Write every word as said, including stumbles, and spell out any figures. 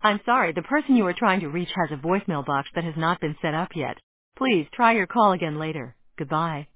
I'm sorry, the person you are trying to reach has a voicemail box that has not been set up yet. Please try your call again later. Goodbye.